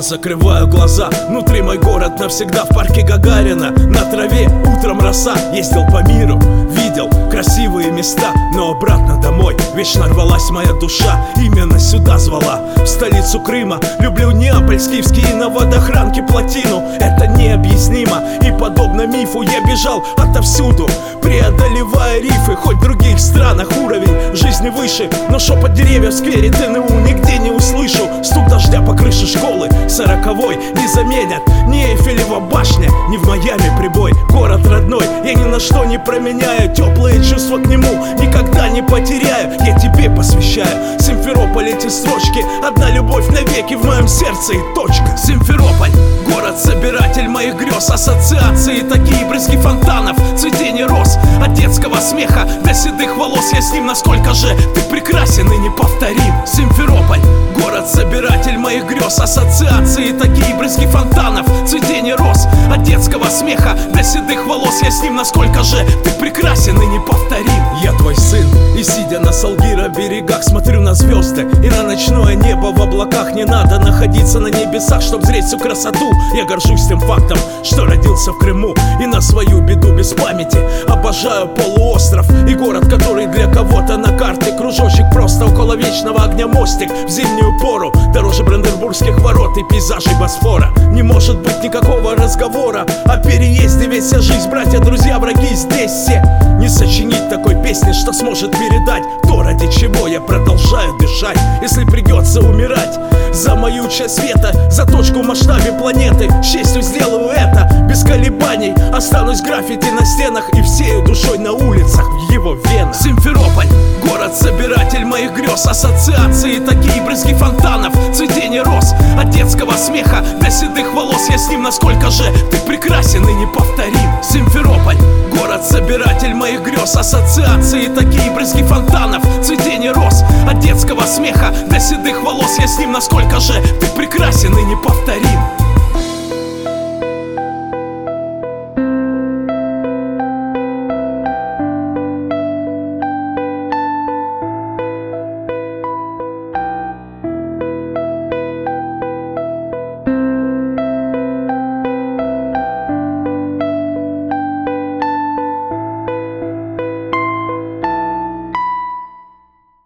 я закрываю глаза, внутри мой город навсегда. В парке Гагарина на траве утром роса. Ездил по миру, видел красивые места, но обратно домой вечно рвалась моя душа. Именно сюда звала, в столицу Крыма. Люблю Неаполь, скифские на водохранке плотину. Это необъяснимо, и подобно мифу я бежал отовсюду, преодолевая рифы. Хоть в других странах уровень жизни выше, но шепот деревьев в сквере ТНУ нигде не услышу. Стук дождя по крыше школы 40-й не заменят ни Эйфелева башня, ни в Майами прибой. Город родной я ни на что не променяю, теплые чувства к нему никогда не потеряю. Я тебе посвящаю Симферополь эти строчки, одна любовь навеки в моем сердце и точка. Симферополь, город-собиратель моих грез, ассоциации такие, брызги фонтанов, цветение роз. От детского смеха до седых волос я с ним, насколько же ты прекрасен и неповторим. Симферополь, город-собиратель моих грез, ассоциации такие, брызги фонтанов, цветение роз. От детского смеха до седых волос я с ним, насколько же ты прекрасен и неповторим. Я твой сын, и сидя на Салгира берегах смотрю на звезды и на ночное небо в облаках. Не надо находиться на небесах, чтоб зреть всю красоту. Я горжусь тем фактом, что родился в Крыму, и на свою беду без памяти обожаю полуостров и город, который для кого-то на карте кружочек, просто около вечного огня мостик. В зимнюю пору дороже Бранденбургских ворот и пейзажей Босфора. Не может быть никакого разговора о переезде, ведь вся жизнь, братья, друзья, враги здесь все. Не сочинить такой песни, что сможет передать то, ради чего я продолжаю дышать, если придется умирать за мою часть света, за точку в масштабе планеты. С честью сделаю это, без колебаний. Останусь граффити на стенах и всею душой на улицах в его венах. Симферополь, город-собиратель моих грез, ассоциации такие, брызги фонтанов, цветение роз. От детского смеха до седых волос я с ним, насколько же ты прекрасен и неповторим. Симферополь, город-собиратель моих грез, ассоциации такие, брызги фонтанов, цветение роз. От детского смеха до седых волос я с ним, насколько же ты прекрасен и неповторим.